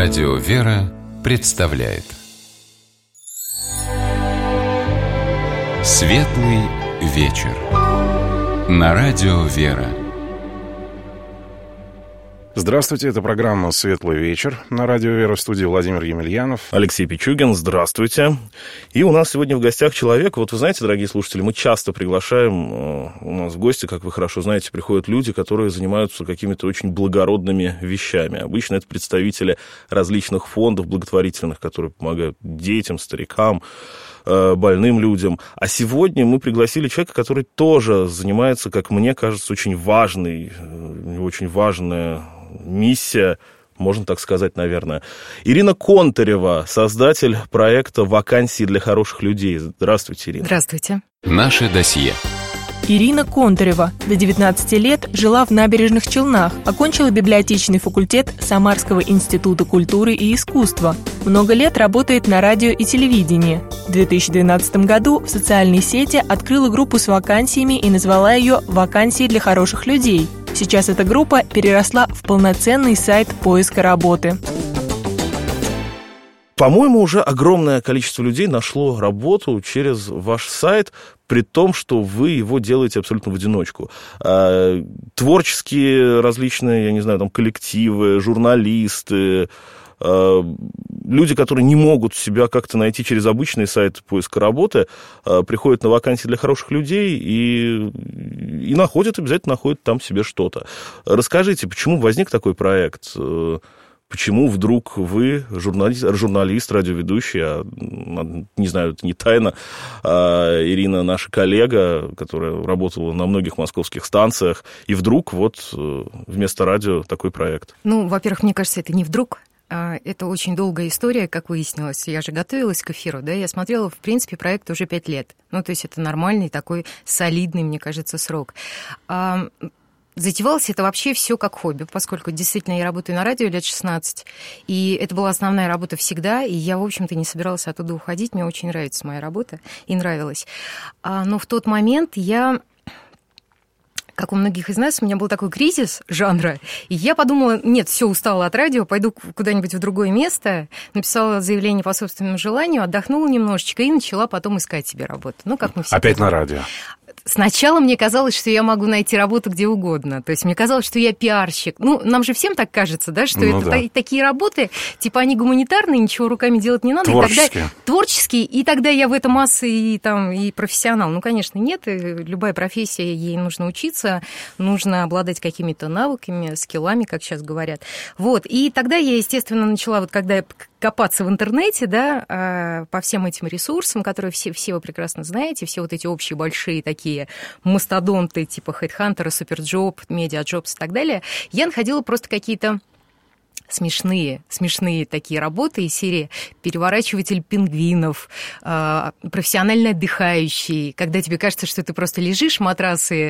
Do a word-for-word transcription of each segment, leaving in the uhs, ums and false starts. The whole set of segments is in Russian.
Радио «Вера» представляет Светлый вечер на Радио «Вера». Здравствуйте, это программа «Светлый вечер» на Радио «Вера», в студии Владимир Емельянов. Алексей Пичугин, здравствуйте. И у нас сегодня в гостях человек, вот вы знаете, дорогие слушатели, мы часто приглашаем у нас в гости, как вы хорошо знаете, приходят люди, которые занимаются какими-то очень благородными вещами. Обычно это представители различных фондов благотворительных, которые помогают детям, старикам, больным людям. А сегодня мы пригласили человека, который тоже занимается, как мне кажется, очень важной, очень важная миссия, можно так сказать, наверное. Ирина Контарева, создатель проекта «Вакансии для хороших людей». Здравствуйте, Ирина. Здравствуйте. Наше досье. Ирина Контарева до девятнадцати лет жила в Набережных Челнах, окончила библиотечный факультет Самарского института культуры и искусства. Много лет работает на радио и телевидении. В две тысячи двенадцатом году в социальной сети открыла группу с вакансиями и назвала ее «Вакансии для хороших людей». Сейчас эта группа переросла в полноценный сайт поиска работы. По-моему, уже огромное количество людей нашло работу через ваш сайт, при том, что вы его делаете абсолютно в одиночку. Творческие различные, я не знаю, там коллективы, журналисты, люди, которые не могут себя как-то найти через обычный сайт поиска работы, приходят на вакансии для хороших людей и, и находят, обязательно находят там себе что-то. Расскажите, почему возник такой проект? Почему вдруг вы, журналист, журналист, радиоведущий, а, не знаю, это не тайна, а Ирина наша коллега, которая работала на многих московских станциях, и вдруг вот вместо радио такой проект? Ну, во-первых, мне кажется, это не вдруг. Это очень долгая история, как выяснилось. Я же готовилась к эфиру, да, я смотрела, в принципе, проект уже пять лет. Ну, то есть это нормальный такой солидный, мне кажется, срок. Затевалось это вообще все как хобби, поскольку действительно я работаю на радио лет шестнадцать, и это была основная работа всегда, и я, в общем-то, не собиралась оттуда уходить, мне очень нравится моя работа, и нравилась. Но в тот момент я... Как у многих из нас, у меня был такой кризис жанра, и я подумала, нет, все, устала от радио, пойду куда-нибудь в другое место, написала заявление по собственному желанию, отдохнула немножечко и начала потом искать себе работу. Ну, как мы все Опять понимаем. На радио. Сначала мне казалось, что я могу найти работу где угодно. То есть мне казалось, что я пиарщик. Ну, нам же всем так кажется, да, что ну, это да. та- такие работы, типа они гуманитарные, ничего руками делать не надо. Творческие. И тогда, творческие, и тогда я в этом масса и, там, и профессионал. Ну, конечно, нет. Любая профессия, ей нужно учиться, нужно обладать какими-то навыками, скиллами, как сейчас говорят. Вот. И тогда я, естественно, начала, вот когда я копаться в интернете, да, по всем этим ресурсам, которые все, все вы прекрасно знаете, все вот эти общие большие такие мастодонты типа HeadHunter, SuperJob, MediaJobs и так далее, я находила просто какие-то смешные, смешные такие работы из серии «Переворачиватель пингвинов», «Профессионально отдыхающий», когда тебе кажется, что ты просто лежишь, матрасы,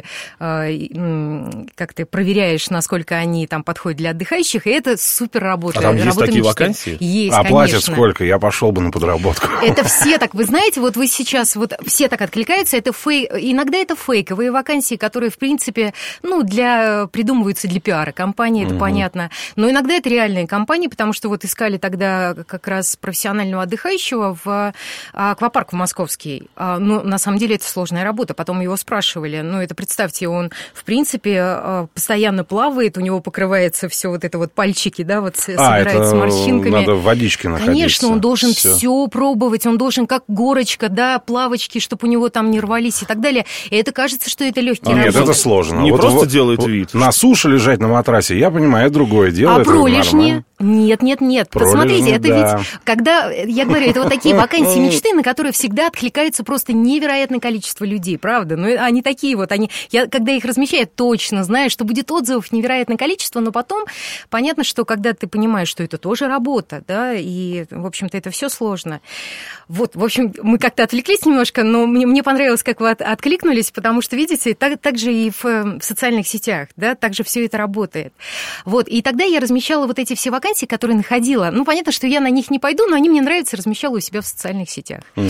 как ты проверяешь, насколько они там подходят для отдыхающих, и это супер работа. А там есть работа такие мечты. вакансии? Есть, а конечно. платят сколько? Я пошел бы на подработку. Это все так, вы знаете, вот вы сейчас, вот все так откликаются, это фейк, иногда это фейковые вакансии, которые, в принципе, ну, для, придумываются для пиара компании, это угу. понятно, но иногда это реально компании, потому что вот искали тогда как раз профессионального отдыхающего в аквапарк в Московский. Но на самом деле это сложная работа. Потом его спрашивали. Ну, это представьте, он, в принципе, постоянно плавает, у него покрывается все вот это вот пальчики, да, вот а, собирается с морщинками. Надо в водичке находиться. Конечно, он должен все. все пробовать, он должен как горочка, да, плавочки, чтобы у него там не рвались и так далее. И это кажется, что это легкий Нет, работа. это сложно. Не вот, просто вот, делает вот, вид. На суше лежать на матрасе, я понимаю, это другое дело. А это пролежни? нормально. Нет, нет, нет. Пролежни, Посмотрите, это да. ведь, когда, я говорю, это вот такие вакансии мечты, на которые всегда откликаются просто невероятное количество людей, правда? Ну, они такие вот, они, я, когда их размещаю, я точно знаю, что будет отзывов невероятное количество, но потом понятно, что когда ты понимаешь, что это тоже работа, да, и, в общем-то, это все сложно. Вот, в общем, мы как-то отвлеклись немножко, но мне, мне понравилось, как вы от, откликнулись, потому что, видите, так, так же и в, в социальных сетях, да, так же все это работает. Вот, и тогда я размещала вот эти все вакансии, которые находила. Ну, понятно, что я на них не пойду, но они мне нравятся, размещала у себя в социальных сетях. То есть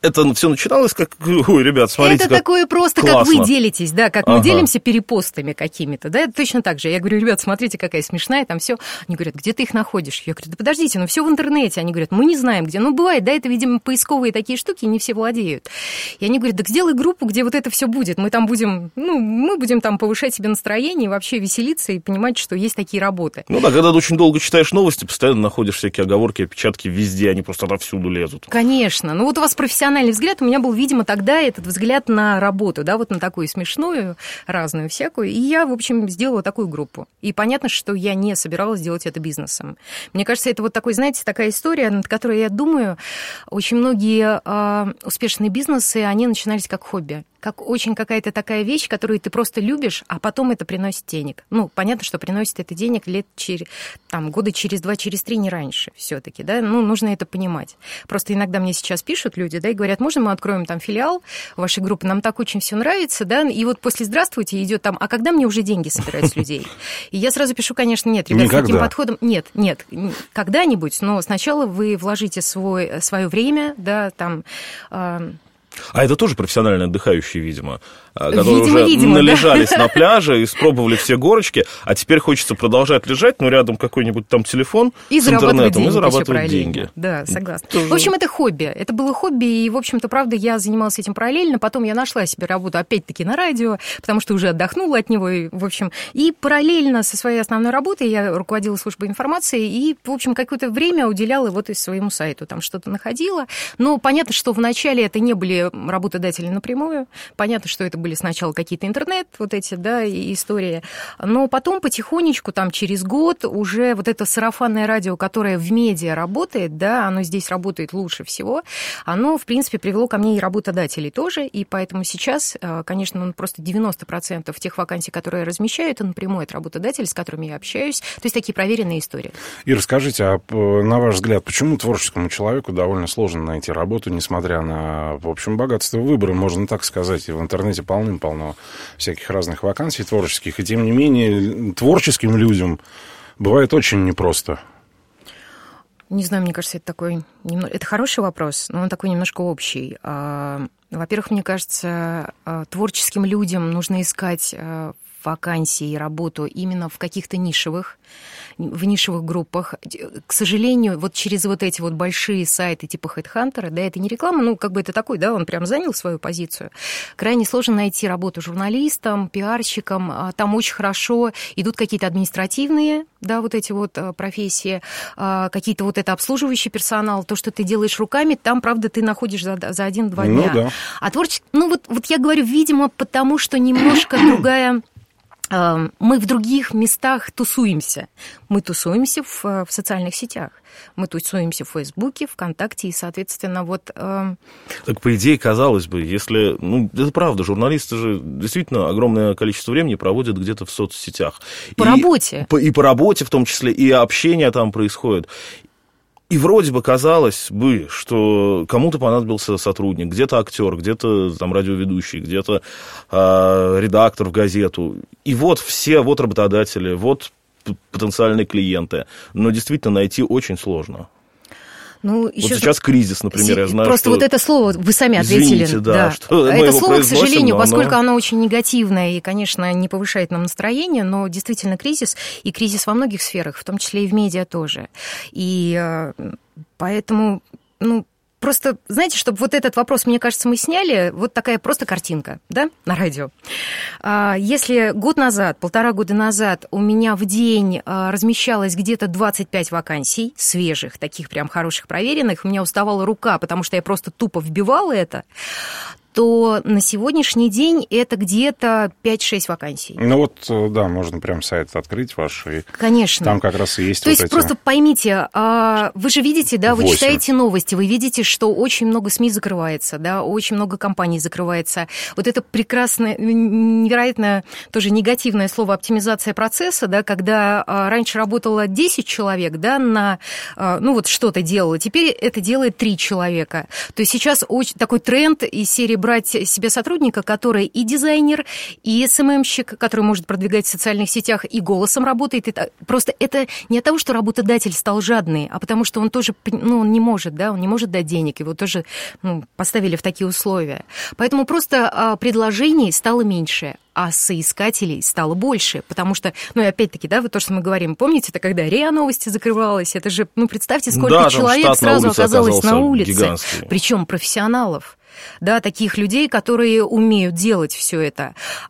это все начиналось как, ой, ребят, смотрите, это как такое просто, классно. Как вы делитесь, да, как ага. мы делимся перепостами какими-то, да, это точно так же. Я говорю, ребят, смотрите, какая смешная, там все. Они говорят, где ты их находишь? Я говорю, да подождите, ну все в интернете. Они говорят, мы не знаем, где. Ну, бывает, да, это, видимо, поисковые такие штуки, не все владеют. И они говорят, так сделай группу, где вот это все будет. Мы там будем, ну, мы будем там повышать себе настроение, вообще веселиться и понимать, что есть такие работы. Ну да, когда ты очень долго читаешь новости, постоянно находишь всякие оговорки, опечатки везде, они просто отовсюду лезут. Конечно. Ну вот у вас профессиональный взгляд, у меня был, видимо, тогда этот взгляд на работу, да, вот на такую смешную, разную всякую. И я, в общем, сделала такую группу. И понятно, что я не собиралась делать это бизнесом. Мне кажется, это вот такой, знаете, такая история, над которой я думаю, очень многие э, успешные бизнесы, они начинались как хобби. Как очень какая-то такая вещь, которую ты просто любишь, а потом это приносит денег. Ну, понятно, что приносит это денег лет через, там, года через два, через три, не раньше все-таки, да, ну, нужно это понимать. Просто иногда мне сейчас пишут люди, да, и говорят, можно мы откроем там филиал вашей группы, нам так очень все нравится, да, и вот после «здравствуйте» идет там, а когда мне уже деньги собирать с людей? И я сразу пишу, конечно, нет, ребят, Никогда. с таким подходом, нет, нет, когда-нибудь, но сначала вы вложите свой, свое время, да, там... А это тоже профессионально отдыхающие, видимо, которые видимо, уже видимо, належались да. на пляже, испробовали все горочки, а теперь хочется продолжать лежать, но рядом какой-нибудь там телефон и с интернетом, деньги, и зарабатывать деньги. Да, согласна. Тоже... В общем, это хобби. Это было хобби, и, в общем-то, правда, я занималась этим параллельно. Потом я нашла себе работу, опять-таки, на радио, потому что уже отдохнула от него, и, в общем. И параллельно со своей основной работой я руководила службой информации, и, в общем, какое-то время уделяла вот и своему сайту, там что-то находила. Но понятно, что вначале это не были работодатели напрямую. Понятно, что это были сначала какие-то интернет, вот эти, да, истории. Но потом потихонечку, там, через год уже вот это сарафанное радио, которое в медиа работает, да, оно здесь работает лучше всего, оно, в принципе, привело ко мне и работодателей тоже, и поэтому сейчас, конечно, ну, просто девяносто процентов тех вакансий, которые я размещаю, это напрямую от работодателей, с которыми я общаюсь, то есть такие проверенные истории. И расскажите, а на ваш взгляд, почему творческому человеку довольно сложно найти работу, несмотря на, в общем, богатство выбора, можно так сказать, и в интернете полным-полно всяких разных вакансий творческих, и тем не менее творческим людям бывает очень непросто. Не знаю, мне кажется, это такой... Это хороший вопрос, но он такой немножко общий. Во-первых, мне кажется, творческим людям нужно искать вакансии и работу именно в каких-то нишевых, в нишевых группах. К сожалению, вот через вот эти вот большие сайты типа HeadHunter, да, это не реклама, ну, как бы это такой, да, он прям занял свою позицию. Крайне сложно найти работу журналистам, пиарщикам, там очень хорошо идут какие-то административные, да, вот эти вот профессии, какие-то вот это обслуживающий персонал, то, что ты делаешь руками, там, правда, ты находишь за, за один-два дня. Ну, да. А творчество, ну, вот, вот я говорю, видимо, потому что немножко другая... Мы в других местах тусуемся. Мы тусуемся в, в социальных сетях. Мы тусуемся в Фейсбуке, ВКонтакте, и, соответственно, вот... Э... Так, по идее, казалось бы, если... Ну, это правда, журналисты же действительно огромное количество времени проводят где-то в соцсетях. По и, работе. По, и по работе в том числе, и общение там происходит. И вроде бы казалось бы, что кому-то понадобился сотрудник, где-то актер, где-то там радиоведущий, где-то э, редактор в газету. И вот все, вот работодатели, вот потенциальные клиенты. Но действительно найти очень сложно. Ну, вот еще сейчас кризис, например, я знаю, просто что... вот это слово вы сами ответили. Извините, да, да. что это слово, к сожалению, но поскольку оно... оно очень негативное и, конечно, не повышает нам настроение, но действительно кризис, и кризис во многих сферах, в том числе и в медиа тоже. И поэтому, ну, просто, знаете, чтобы вот этот вопрос, мне кажется, мы сняли, вот такая просто картинка, да, на радио. Если год назад, полтора года назад у меня в день размещалось где-то двадцать пять вакансий свежих, таких прям хороших, проверенных, у меня уставала рука, потому что я просто тупо вбивала это, то на сегодняшний день это где-то пять-шесть вакансий. Ну вот, да, можно прям сайт открыть ваш, и конечно. Там как раз и есть То вот есть эти... просто поймите, вы же видите, да, вы восемь. читаете новости, вы видите, что очень много СМИ закрывается, да, очень много компаний закрывается. Вот это прекрасное, невероятно тоже негативное слово оптимизация процесса, да, когда раньше работало десять человек, да, на, ну вот что-то делало, теперь это делает три человека. То есть сейчас очень такой тренд из серии брать себе сотрудника, который и дизайнер, и эс эм эм-щик, который может продвигать в социальных сетях, и голосом работает. Это, просто это не от того, что работодатель стал жадный, а потому что он тоже, ну, он не может, да, он не может дать денег, его тоже, ну, поставили в такие условия. Поэтому просто а, предложений стало меньше, а соискателей стало больше, потому что, ну, и опять-таки, да, вот то, что мы говорим, помните, это когда РИА Новости закрывалась, это же, ну, представьте, сколько да, человек сразу оказалось на улице, гигантский. Причем профессионалов, да, таких людей, которые умеют делать все это.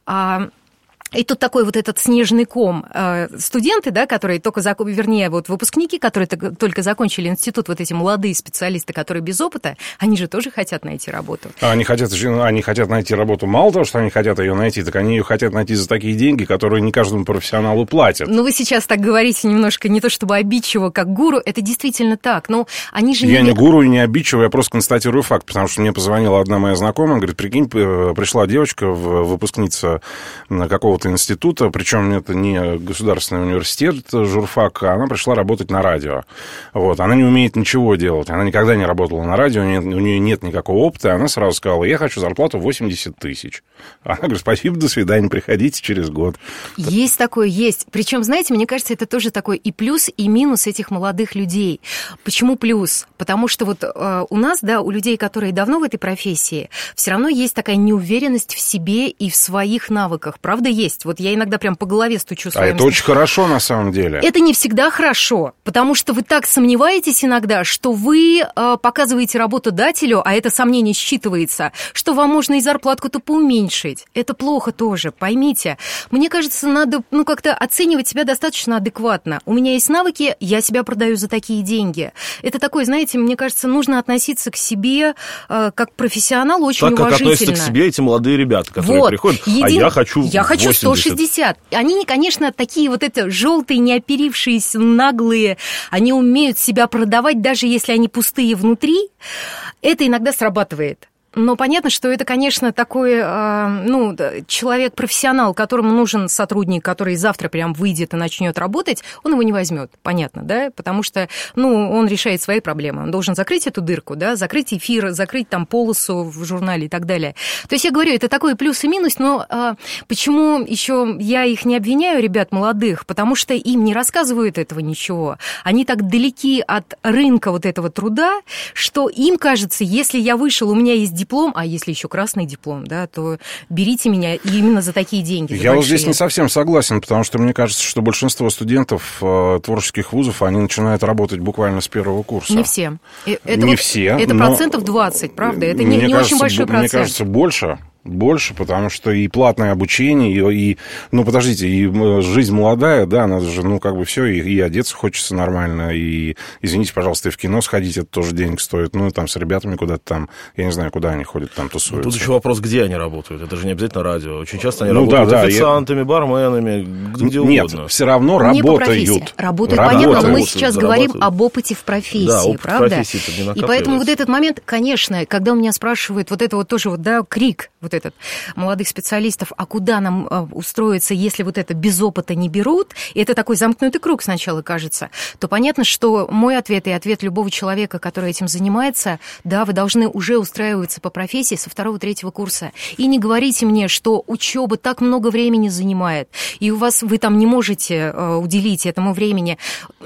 А И тут такой вот этот снежный ком. Студенты, да, которые только, зак... вернее, вот выпускники, которые только закончили институт, вот эти молодые специалисты, которые без опыта, они же тоже хотят найти работу. А они хотят, они хотят найти работу. Мало того, что они хотят ее найти, так они ее хотят найти за такие деньги, которые не каждому профессионалу платят. Ну, вы сейчас так говорите немножко не то чтобы обидчиво, как гуру, это действительно так, но они же... Я не... не гуру и не обидчиво, я просто констатирую факт, потому что мне позвонила одна моя знакомая, говорит, прикинь, пришла девочка, выпускница какого-то института, причем это не государственный университет, журфак, а она пришла работать на радио. Вот. Она не умеет ничего делать, она никогда не работала на радио, у нее, у нее нет никакого опыта, она сразу сказала, я хочу зарплату восемьдесят тысяч. Она говорит, спасибо, до свидания, приходите через год. Есть такое, есть. Причем, знаете, мне кажется, это тоже такой и плюс, и минус этих молодых людей. Почему плюс? Потому что вот э, у нас, да, у людей, которые давно в этой профессии, все равно есть такая неуверенность в себе и в своих навыках. Правда, есть. Вот я иногда прям по голове стучу своим... А это очень хорошо, на самом деле. Это не всегда хорошо, потому что вы так сомневаетесь иногда, что вы э, показываете работодателю, а это сомнение считывается, что вам можно и зарплатку-то поуменьшить. Это плохо тоже, поймите. Мне кажется, надо, ну, как-то оценивать себя достаточно адекватно. У меня есть навыки, я себя продаю за такие деньги. Это такое, знаете, мне кажется, нужно относиться к себе э, как к профессионалу очень так, уважительно. Так, как относятся к себе эти молодые ребята, которые вот. приходят, Един... а я хочу Я хочу сто шестьдесят. Они, конечно, такие вот это желтые, неоперившиеся, наглые. Они умеют себя продавать, даже если они пустые внутри. Это иногда срабатывает. Но понятно, что это, конечно, такой, ну, человек-профессионал, которому нужен сотрудник, который завтра прям выйдет и начнет работать, он его не возьмет, понятно, да, потому что, ну, он решает свои проблемы, он должен закрыть эту дырку, да, закрыть эфир, закрыть там полосу в журнале и так далее. То есть я говорю, это такой плюс и минус, но а, почему еще я их не обвиняю, ребят молодых, потому что им не рассказывают этого ничего, они так далеки от рынка вот этого труда, что им кажется, если я вышел, у меня есть диплом, диплом, а если еще красный диплом, да, то берите меня именно за такие деньги. За Я большие. вот здесь не совсем согласен, потому что мне кажется, что большинство студентов э, творческих вузов, они начинают работать буквально с первого курса. Не все. Это не вот, все. Это процентов двадцать, правда? Это не, не кажется, очень большой процент. Мне кажется, больше. Больше, потому что и платное обучение, и, и ну, подождите, и жизнь молодая, да, надо же, ну, как бы все, и, и одеться хочется нормально, и, извините, пожалуйста, и в кино сходить, это тоже денег стоит, ну, там, с ребятами куда-то там, я не знаю, куда они ходят, там, тусуются. Тут еще вопрос, где они работают, это же не обязательно радио, очень часто они ну, работают да, да, официантами, я... барменами, где Нет, угодно. Нет, все равно не работают. Работают, работают, понятно, но мы сейчас говорим об опыте в профессии, да, опыт правда? В профессии, и поэтому вот этот момент, конечно, когда у меня спрашивают вот это вот тоже вот, да, крик, вот этот, молодых специалистов, а куда нам а, устроиться, если вот это без опыта не берут, и это такой замкнутый круг сначала кажется, то понятно, что мой ответ и ответ любого человека, который этим занимается, да, вы должны уже устраиваться по профессии со второго-третьего курса. И не говорите мне, что учеба так много времени занимает, и у вас вы там не можете а, уделить этому времени.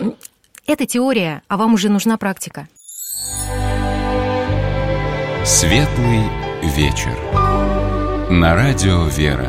Это теория, а вам уже нужна практика. Светлый вечер. На радио «Вера».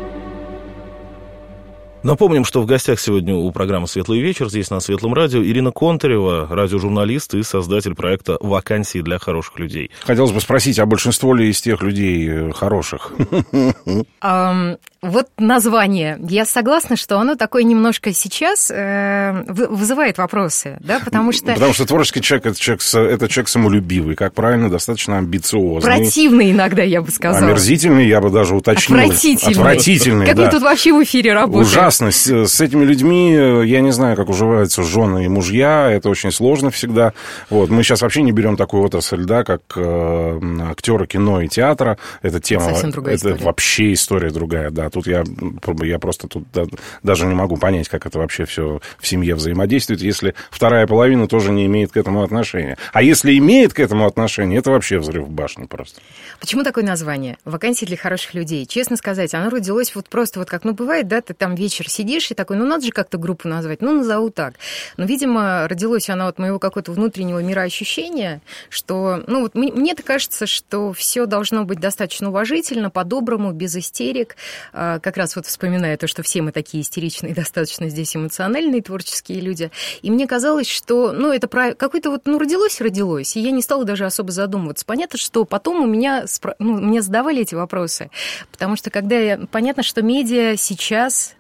Напомним, что в гостях сегодня у программы «Светлый вечер» здесь на Светлом радио Ирина Контарева, радиожурналист и создатель проекта «Вакансии для хороших людей». Хотелось бы спросить, а большинство ли из тех людей хороших? Um, вот название. Я согласна, что оно такое немножко сейчас э, вызывает вопросы, да, потому что... Потому что творческий человек это человек, это человек самолюбивый, как правильно, достаточно амбициозный. Противный иногда, я бы сказала. Омерзительный, я бы даже уточнил. Отвратительный. Отвратительный, как да. мы тут вообще в эфире работаем? Ужасный, Ужасно. С, с этими людьми, я не знаю, как уживаются жены и мужья, это очень сложно всегда. Вот. Мы сейчас вообще не берем такую отрасль, да, как э, актеры кино и театра. Это тема... Совсем другая это история. Вообще история другая, да. Тут я, я просто тут да, даже не могу понять, как это вообще все в семье взаимодействует, если вторая половина тоже не имеет к этому отношения. А если имеет к этому отношение, это вообще взрыв в башню просто. Почему такое название? Вакансии для хороших людей. Честно сказать, оно родилось вот просто вот как, ну, бывает, да, ты там вечер сидишь и такой, ну, надо же как-то группу назвать, ну, назову так. Но, видимо, родилось оно от моего какого-то внутреннего мироощущения, что, ну, вот мне-то кажется, что все должно быть достаточно уважительно, по-доброму, без истерик. Как раз вот вспоминая то, что все мы такие истеричные, достаточно здесь эмоциональные, творческие люди. И мне казалось, что, ну, это про... какое-то вот, ну, родилось-родилось, и я не стала даже особо задумываться. Понятно, что потом у меня, ну, мне задавали эти вопросы, потому что когда я... Понятно, что медиа сейчас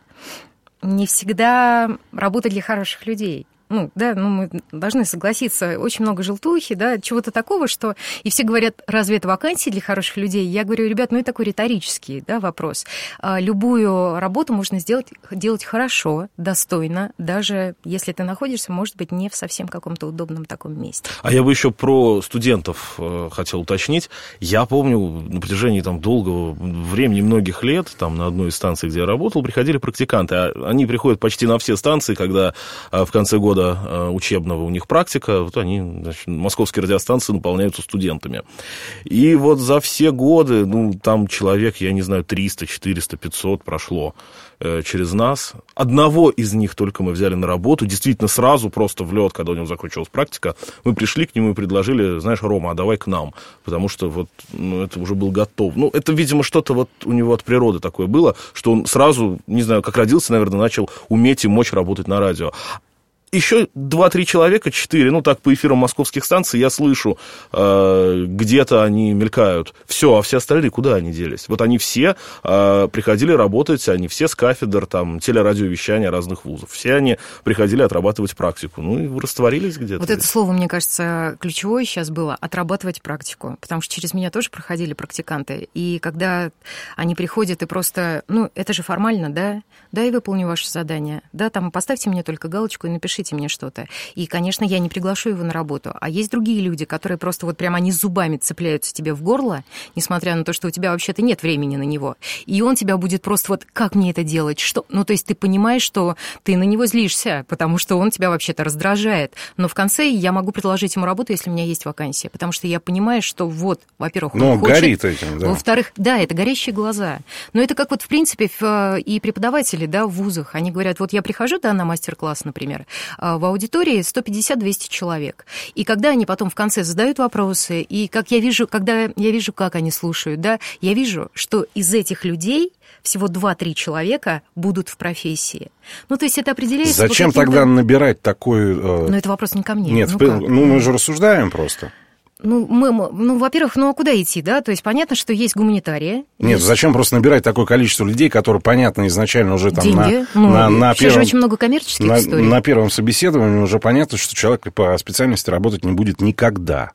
не всегда работает для хороших людей. Ну, да, ну, мы должны согласиться, очень много желтухи, да, чего-то такого, что... И все говорят, разве это вакансии для хороших людей? Я говорю, ребят, ну, это такой риторический, да, вопрос. Любую работу можно сделать, делать хорошо, достойно, даже если ты находишься, может быть, не в совсем каком-то удобном таком месте. А я бы еще про студентов хотел уточнить. Я помню, на протяжении там долгого времени, многих лет, там на одной из станций, где я работал, приходили практиканты. Они приходят почти на все станции, когда в конце года учебного у них практика, вот они, значит, московские радиостанции наполняются студентами. И вот за все годы, ну, там человек, я не знаю, триста, четыреста, пятьсот прошло э, через нас. Одного из них только мы взяли на работу, действительно сразу, просто в лед, когда у него закончилась практика, мы пришли к нему и предложили, знаешь, Рома, а давай к нам, потому что вот, ну, это уже был готов. Ну, это, видимо, что-то вот у него от природы такое было, что он сразу, не знаю, как родился, наверное, начал уметь и мочь работать на радио. Еще два-три человека, четыре, ну, так, по эфирам московских станций я слышу, э, где-то они мелькают. Все, а все остальные куда они делись? Вот они все э, приходили работать, они все с кафедр, там, телерадиовещания разных вузов. Все они приходили отрабатывать практику. Ну, и растворились где-то. Вот это слово, мне кажется, ключевое сейчас было — отрабатывать практику. Потому что через меня тоже проходили практиканты. И когда они приходят и просто, ну, это же формально, да? Да, и выполню ваше задание. Да, там, поставьте мне только галочку и напишите мне что-то. И, конечно, я не приглашу его на работу. А есть другие люди, которые просто вот прямо они зубами цепляются тебе в горло, несмотря на то, что у тебя вообще-то нет времени на него. И он тебя будет просто вот, как мне это делать? Что? Ну, то есть ты понимаешь, что ты на него злишься, потому что он тебя вообще-то раздражает. Но в конце я могу предложить ему работу, если у меня есть вакансия. Потому что я понимаю, что вот, во-первых, он Но хочет. горит этим, да. Во-вторых, да, это горящие глаза. Но это как вот, в принципе, и преподаватели, да, в вузах. Они говорят, вот я прихожу, да, на мастер-класс, например, в аудитории сто пятьдесят - двести человек. И когда они потом в конце задают вопросы, и как я вижу, когда я вижу, как они слушают, да, я вижу, что из этих людей всего два-три человека будут в профессии. Ну, то есть это определяется... Зачем тогда набирать такой... Э... Но это вопрос не ко мне. Нет, ну, в... ну мы же рассуждаем просто. Ну, мы, ну, во-первых, ну, а куда идти, да? То есть понятно, что есть гуманитарии. Нет, есть... зачем просто набирать такое количество людей, которые, понятно, изначально уже там Деньги. на, ну, на, на сейчас первом... же очень много коммерческих на, историй. На первом собеседовании уже понятно, что человек по специальности работать не будет никогда.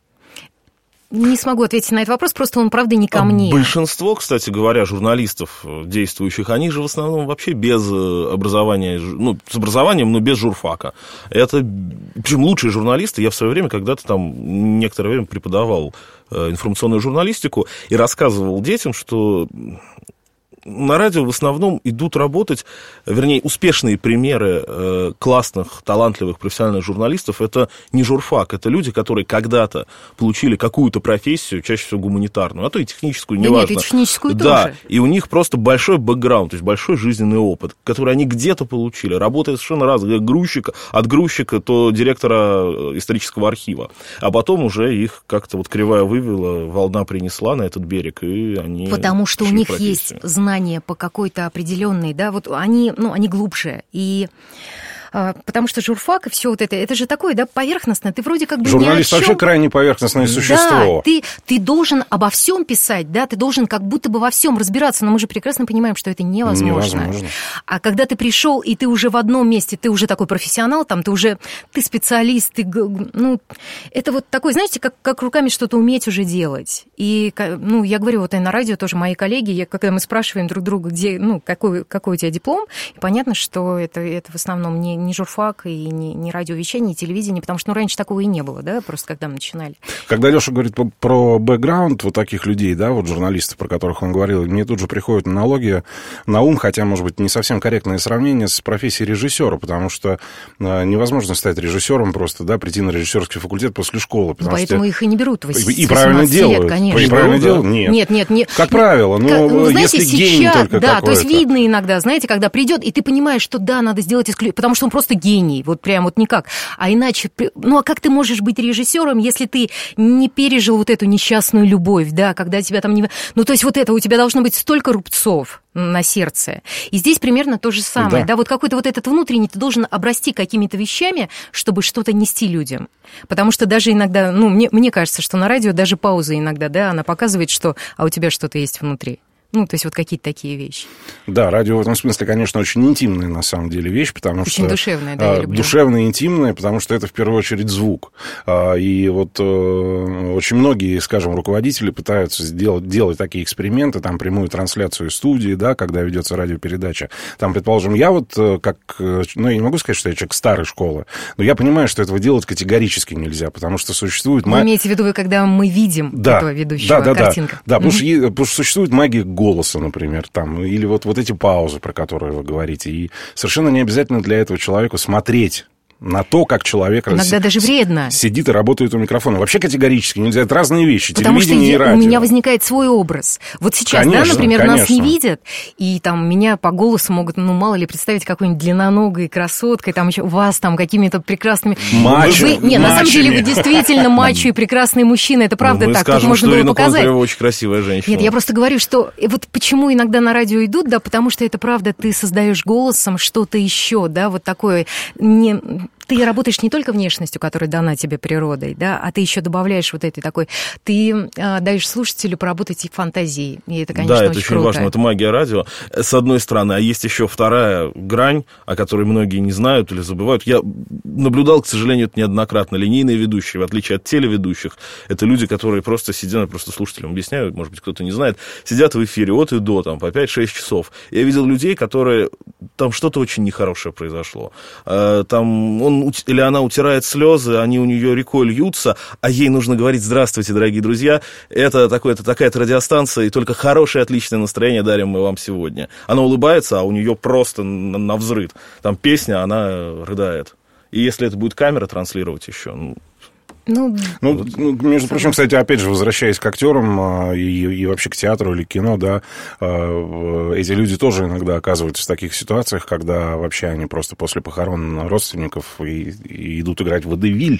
Не смогу ответить на этот вопрос, просто он, правда, не ко мне. Большинство, кстати говоря, журналистов действующих, они же в основном вообще без образования, ну, с образованием, но без журфака. Это, причем лучшие журналисты, я в свое время когда-то там некоторое время преподавал информационную журналистику и рассказывал детям, что... На радио в основном идут работать, вернее, успешные примеры э, классных, талантливых, профессиональных журналистов. Это не журфак, это люди, которые когда-то получили какую-то профессию, чаще всего гуманитарную, а то и техническую, да неважно. Нет, и техническую да, тоже. И у них просто большой бэкграунд, то есть большой жизненный опыт, который они где-то получили, работая совершенно разные, грузчика, от грузчика до директора исторического архива. А потом уже их как-то вот кривая вывела, волна принесла на этот берег, и они... Потому что у них профессию. Есть знания по какой-то определенной, да, вот они, ну, они глубже. И Потому что журфак и все вот это, это же такое, да, поверхностное. Ты вроде как бы Журналист ни о чем... вообще крайне поверхностное существо. Да, ты, ты должен обо всем писать, да, ты должен как будто бы во всем разбираться, но мы же прекрасно понимаем, что это невозможно. Невозможно. А когда ты пришел, и ты уже в одном месте, ты уже такой профессионал, там, ты уже, ты специалист, ты, ну, это вот такой, знаете, как, как руками что-то уметь уже делать. И, ну, я говорю, вот и на радио тоже мои коллеги, я, когда мы спрашиваем друг друга, где, ну, какой, какой у тебя диплом, и понятно, что это, это в основном не, не журфак и не, не радиовещание, не телевидение, потому что, ну, раньше такого и не было, да, просто когда мы начинали. Когда Леша говорит про бэкграунд вот таких людей, да, вот журналистов, про которых он говорил, мне тут же приходит аналогия на ум, хотя, может быть, не совсем корректное сравнение с профессией режиссера, потому что невозможно стать режиссером просто, да, прийти на режиссерский факультет после школы. Поэтому что... их и не берут в И правильно делают. Лет, конечно. И правильно делают? Нет. Нет, нет, нет. Как правило, ну, как, ну знаете, если сейчас, гений только да, какой-то. то есть видно иногда, знаете, когда придет, и ты понимаешь, что да, надо сделать исключение, потому что он просто гений, вот прям вот никак. А иначе, ну а как ты можешь быть режиссером, если ты не пережил вот эту несчастную любовь, да, когда тебя там не... Ну то есть вот это, у тебя должно быть столько рубцов на сердце. И здесь примерно то же самое, да, да вот какой-то вот этот внутренний, ты должен обрасти какими-то вещами, чтобы что-то нести людям. Потому что даже иногда, ну, мне, мне кажется, что на радио даже пауза иногда, да, она показывает, что, а у тебя что-то есть внутри. Ну, то есть вот какие-то такие вещи. Да, радио в этом смысле, конечно, очень интимная на самом деле вещь, потому очень что... Очень душевная, да, я люблю. Душевная и интимная, потому что это в первую очередь звук. И вот очень многие, скажем, руководители пытаются сделать, делать такие эксперименты, там прямую трансляцию студии, да, когда ведется радиопередача. Там, предположим, я вот как... Ну, я не могу сказать, что я человек старой школы, но я понимаю, что этого делать категорически нельзя, потому что существует... Вы имеете в виду, когда мы видим да, этого ведущего, да, да, картинка? Да, да, потому, что, потому что существует магия голоса, например, там, или вот, вот эти паузы, про которые вы говорите. И совершенно не обязательно для этого человека смотреть на то, как человек иногда с... даже вредно. сидит и работает у микрофона. Вообще категорически нельзя. Это разные вещи. Потому что телевидение и радио. У меня возникает свой образ. Вот сейчас, конечно, да, например, конечно. нас не видят, и там меня по голосу могут, ну, мало ли, представить какой-нибудь длинноногой красоткой, там еще вас там какими-то прекрасными... Мачо. Вы... Не, на самом деле вы действительно мачо и прекрасный мужчина, это правда мы так, скажем, тут можно что было показать. Контрева очень красивая женщина. Нет, я просто говорю, что вот почему иногда на радио идут, да, потому что это правда, ты создаешь голосом что-то еще, да, вот такое... Не... Ты работаешь не только внешностью, которая дана тебе природой, да, а ты еще добавляешь вот этой такой... Ты э, даешь слушателю поработать и фантазией, и это, конечно, да, это очень, очень круто. важно, это магия радио, с одной стороны, а есть еще вторая грань, о которой многие не знают или забывают. Я наблюдал, к сожалению, это неоднократно, линейные ведущие, в отличие от телеведущих, это люди, которые просто сидят, просто слушателям объясняю, может быть, кто-то не знает, сидят в эфире от и до, там, по пять-шесть часов. Я видел людей, которые... Там что-то очень нехорошее произошло. Там он или она утирает слезы, они у нее рекой льются, а ей нужно говорить: здравствуйте, дорогие друзья, это, такое, это такая-то радиостанция, и только хорошее, отличное настроение дарим мы вам сегодня. Она улыбается, а у нее просто навзрыд. Там песня, она рыдает. И если это будет камера транслировать еще... Ну, Ну, ну, между прочим, кстати, опять же, возвращаясь к актерам и, и вообще к театру или кино, да, эти люди тоже иногда оказываются в таких ситуациях, когда вообще они просто после похорон родственников и, и идут играть в водевиль.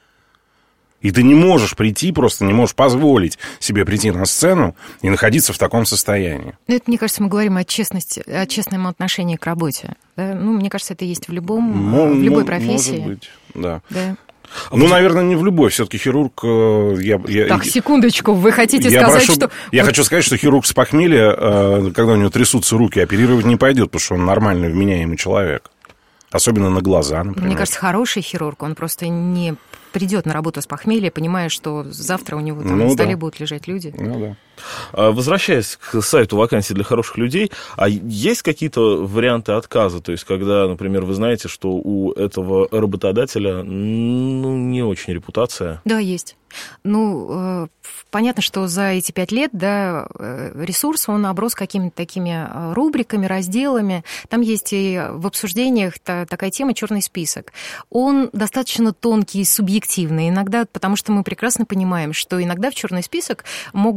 И ты не можешь прийти, просто не можешь позволить себе прийти на сцену и находиться в таком состоянии. Ну, это, мне кажется, мы говорим о честности, о честном отношении к работе. Да? Ну, мне кажется, это есть в любом, М- в любой м- профессии. Может быть, да. Да. Ну, наверное, не в любой. Все-таки хирург... Я, я, так, секундочку, вы хотите я сказать, прошу, что... Я хочу сказать, что хирург с похмелья, когда у него трясутся руки, оперировать не пойдет, потому что он нормальный, вменяемый человек. Особенно на глаза, например. Мне кажется, хороший хирург, он просто не придет на работу с похмелья, понимая, что завтра у него там ну, на столе да. будут лежать люди. Ну, да. Возвращаясь к сайту вакансий для хороших людей, а есть какие-то варианты отказа? То есть, когда, например, вы знаете, что у этого работодателя, ну, не очень репутация? Да, есть. Ну, понятно, что за эти пять лет, да, ресурс, он оброс какими-то такими рубриками, разделами. Там есть и в обсуждениях такая тема «черный список». Он достаточно тонкий и субъективный иногда, потому что мы прекрасно понимаем, что иногда в черный список могут занести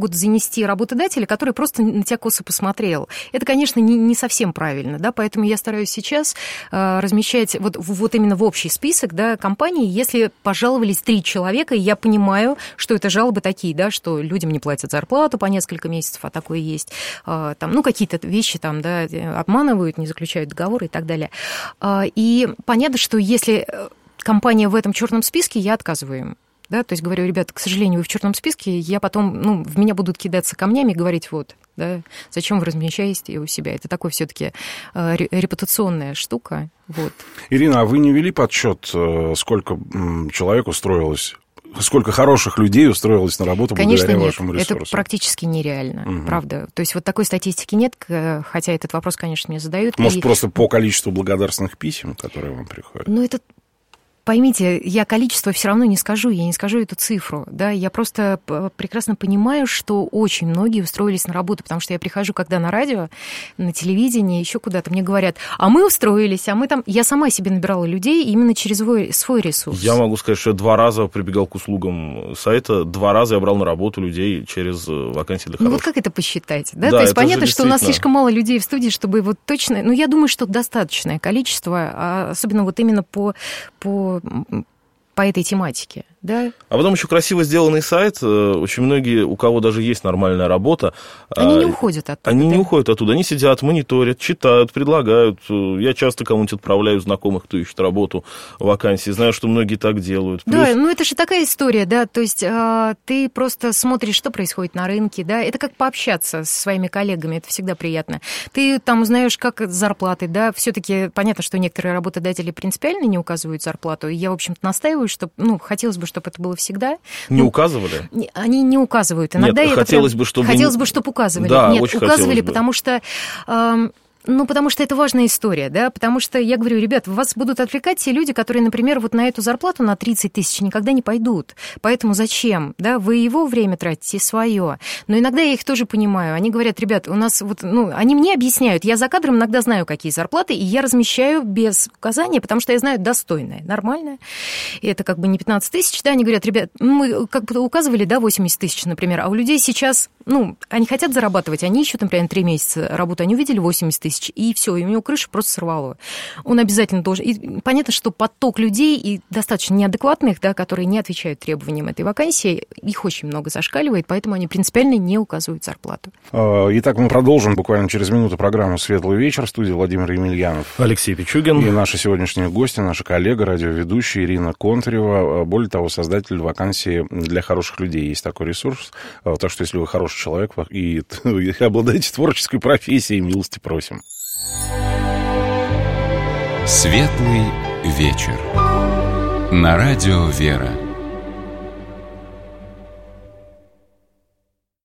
вести работодателя, который просто на тебя косо посмотрел. Это, конечно, не, не совсем правильно, да, поэтому я стараюсь сейчас э, размещать вот, вот именно в общий список, да, компаний, если пожаловались три человека, и я понимаю, что это жалобы такие, да, что людям не платят зарплату по несколько месяцев, а такое есть, э, там, ну, какие-то вещи там, да, обманывают, не заключают договоры и так далее. Э, и понятно, что если компания в этом черном списке, я отказываю им. Да, то есть говорю, ребята, к сожалению, вы в черном списке, я потом, ну, в меня будут кидаться камнями и говорить, вот, да, зачем вы размещаете у себя? Это такой все-таки э, репутационная штука. Вот. Ирина, а вы не вели подсчет, сколько человек устроилось, сколько хороших людей устроилось на работу Конечно, благодаря нет. вашему ресурсу? Это практически нереально, угу. правда. То есть вот такой статистики нет, хотя этот вопрос, конечно, мне задают. Может, и... просто по количеству благодарственных писем, которые вам приходят? Ну, это... Поймите, я количество все равно не скажу, я не скажу эту цифру, да, я просто прекрасно понимаю, что очень многие устроились на работу, потому что я прихожу, когда на радио, на телевидении, еще куда-то, мне говорят, а мы устроились, а мы там... Я сама себе набирала людей именно через свой, свой ресурс. Я могу сказать, что я два раза прибегал к услугам сайта, два раза я брал на работу людей через вакансии для хороших. Ну вот как это посчитать, да? Да, то есть понятно, действительно... что у нас слишком мало людей в студии, чтобы вот точно... Ну, я думаю, что достаточное количество, особенно вот именно по... по по этой тематике, да? А потом еще красиво сделанный сайт. Очень многие, у кого даже есть нормальная работа... Они не уходят оттуда. Они да? не уходят оттуда. Они сидят, мониторят, читают, предлагают. Я часто кому-нибудь отправляю знакомых, кто ищет работу, вакансии. Знаю, что многие так делают. Плюс... Да, ну это же такая история, да, то есть э, ты просто смотришь, что происходит на рынке, да, это как пообщаться со своими коллегами, это всегда приятно. Ты там узнаешь, как зарплаты, да, все-таки понятно, что некоторые работодатели принципиально не указывают зарплату, и я, в общем-то, настаиваю, что, ну, хотелось бы, чтобы это было всегда. Не ну, указывали? Они не указывают. Иногда Нет, это хотелось прям... бы, чтобы... Хотелось бы, чтобы указывали. Да, Нет, очень указывали, бы. потому что... Э, Ну, потому что это важная история, да, потому что я говорю, ребят, вас будут отвлекать те люди, которые, например, вот на эту зарплату на тридцать тысяч никогда не пойдут, поэтому зачем, да, вы его время тратите, свое, но иногда я их тоже понимаю, они говорят, ребят, у нас вот, ну, они мне объясняют, я за кадром иногда знаю, какие зарплаты, и я размещаю без указания, потому что я знаю достойное, нормальное, и это как бы не пятнадцать тысяч, да, они говорят, ребят, мы как бы указывали, да, восемьдесят тысяч, например, а у людей сейчас, ну, они хотят зарабатывать, они ищут, например, три месяца работы, они увидели восемьдесят тысяч, и все, и у него крышу просто сорвало. Он обязательно должен... И понятно, что поток людей, и достаточно неадекватных, да, которые не отвечают требованиям этой вакансии, их очень много зашкаливает, поэтому они принципиально не указывают зарплату. Итак, мы продолжим буквально через минуту программу «Светлый вечер». В студии Владимир Емельянов. Алексей Пичугин. И наши сегодняшние гости, наша коллега, радиоведущая Ирина Контарева. Более того, создатель вакансии для хороших людей. Есть такой ресурс. Так что, если вы хороший человек и обладаете творческой профессией, милости просим. Светлый вечер. На радио «Вера».